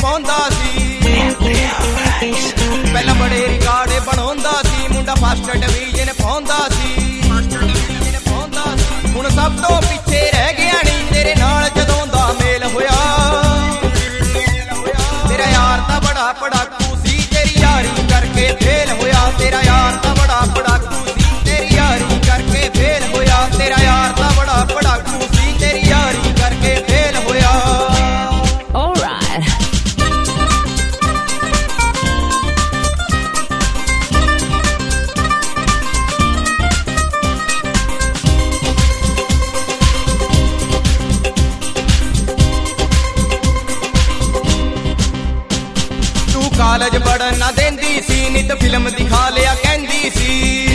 ਪਾਉਂਦਾ ਸੀ। ਪਹਿਲਾਂ ਬੜੇ ਰਿਕਾਰਡ ਬਣਾਉਂਦਾ ਸੀ ਮੁੰਡਾ, ਫਸਟ ਡਿਵੀਜ਼ਨ ਪਾਉਂਦਾ ਸੀ। ਹੁਣ ਸਭ ਤੋਂ ਪਿੱਛੇ ਰਹਿ ਗਿਆ ਨੀ ਤੇਰੇ ਨਾਲ ਜਦੋਂ ਦਾ ਮੇਲ ਹੋਇਆ। ਤੇਰਾ ਯਾਰ ਤਾਂ ਬੜਾ ਪੜਾਕੂ ਸੀ, ਤੇਰੀ ਯਾਰੀ ਕਰਕੇ ਫੇਲ ਹੋਇਆ। ਤੇਰਾ ਯਾਰ ਤਾਂ ਬੜਾ ਪੜਾਕੂ ਸੀ, ਤੇਰੀ ਯਾਰੀ ਕਰਕੇ ਫੇਲ ਹੋਇਆ। ਤੇਰਾ ਯਾਰ ਤਾਂ ਬੜਾ ਪੜਾਕੂ ਸੀ, ਤੇਰੀ ਯਾਰੀ ਕਰਕੇ ਫੇਲ ਹੋਇਆ। ਕਾਲਜ ਪੜਨ ਨਾ ਦਿੰਦੀ ਸੀ, ਨਿਤ ਫਿਲਮ ਦਿਖਾ ਲਿਆ ਕਹਿੰਦੀ ਸੀ।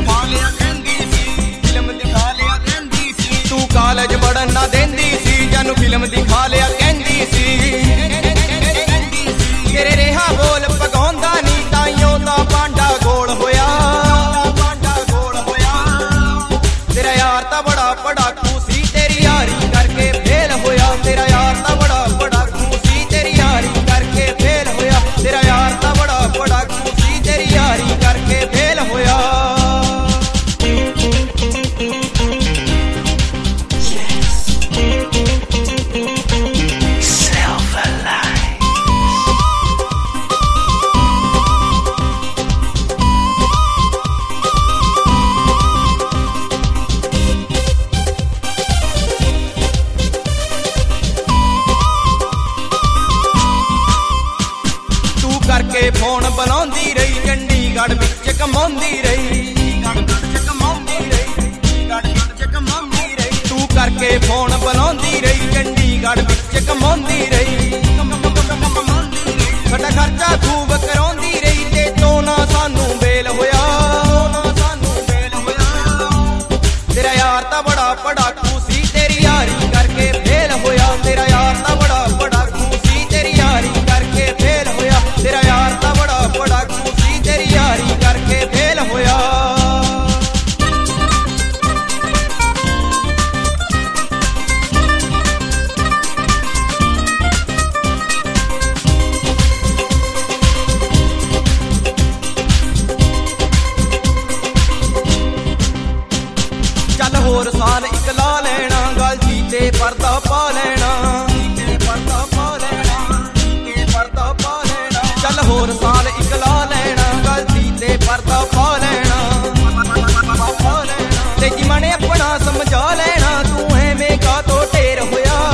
ਤੂੰ ਕਾਲਜ ਪੜਨ ਨਾ ਦਿੰਦੀ ਸੀ, ਜਾਨੂੰ ਫਿਲਮ ਦਿਖਾ ਲਿਆ ਕਹਿੰਦੀ ਸੀ। ਤੇਰੇ ਰਿਹਾ ਬੋਲ ਪਗਾਉਂਦਾ ਨੀ, ਤਾਈਓ ਦਾ ਪਾਂਡਾ ਗੋਲ ਹੋਇਆ। ਤੇਰਾ ਯਾਰ ਤਾਂ ਬੜਾ ਪੜਾਕੂ ਸੀ, ਤੇਰੀ ਯਾਰੀ ਕਰਕੇ ਫੇਲ ਹੋਇਆ। ਤੇਰਾ ਯਾਰ ਤਾਂ ਬੜਾ ਪੜਾਕੂ ਸੀ, ਤੇਰੀ ਯਾਰੀ ਕਰਕੇ ਫੇਲ ਹੋਇਆ। ਤੇਰਾ ਯਾਰ ਤਾਂ ਬੜਾ ਪੜਾਕੂ ਸੀ, ਤੇਰੀ ਯਾਰੀ ਕਰਕੇ ਫੇਲ ਹੋਇਆ। ਕਰਕੇ ਫੋਨ ਬੁਲਾਉਂਦੀ ਰਹੀ, ਚੰਡੀਗੜ੍ਹ ਵਿੱਚ ਕਮਾਉਂਦੀ ਰਹੀ। ਤੂੰ ਕਰਕੇ ਫੋਨ ਬੁਲਾਉਂਦੀ ਰਹੀ, ਚੰਡੀਗੜ੍ਹ ਵਿੱਚ ਕਮਾਉਂਦੀ ਰਹੀ। ਸਾਡਾ ਖਰਚਾ ਖੂਬ ਕਰਾਉਂਦੀ ਰਹੀ, ਤੇ ਤੋਂ ਨਾ ਸਾਨੂੰ ਬੇਲ ਹੋਇਆ। ਤੇਰਾ ਯਾਰ ਤਾਂ ਬੜਾ ਪੜਾਕੂ ਸੀ, ਤੇਰੀ ਯਾਰੀ ਕਰਕੇ ਫੇਲ ਹੋਇਆ। ਤੇਰਾ ਯਾਰ ਤਾਂ ਬੜਾ ਪੜਾਕੂ ਸੀ, ਤੇਰੀ ਯਾਰੀ ਕਰਕੇ ਫੇਲ ਹੋਇਆ। ਤੇਰਾ ਯਾਰ ਤਾਂ ਬੜਾ ਪੜਾਕੂ ਸੀ, ਤੇਰੀ ਯਾਰੀ ਕਰਕੇ ਫੇਲ ਹੋਇਆ। ਚੱਲ ਹੋਰ ਸਾਲ ਇੱਕ ਲਾ ਲੈਣਾ, ਗਲਤੀ ਤੇ ਪਰਦਾ ਪਾ ਲੈਣਾ। ਚੱਲ ਹੋਰ ਸਾਲ ਇੱਕ ਲਾ ਲੈਣਾ, ਗਲਤੀ ਤੇ ਪਰਦਾ ਪਾ ਲੈਣਾ। ਤੇ ਜੀ ਮਨੇ ਆਪਣਾ ਸਮਝਾ ਲੈਣਾ, ਤੂੰ ਐਵੇਂ ਕਾਹਤੋਂ ਢੇਰ ਹੋਇਆ।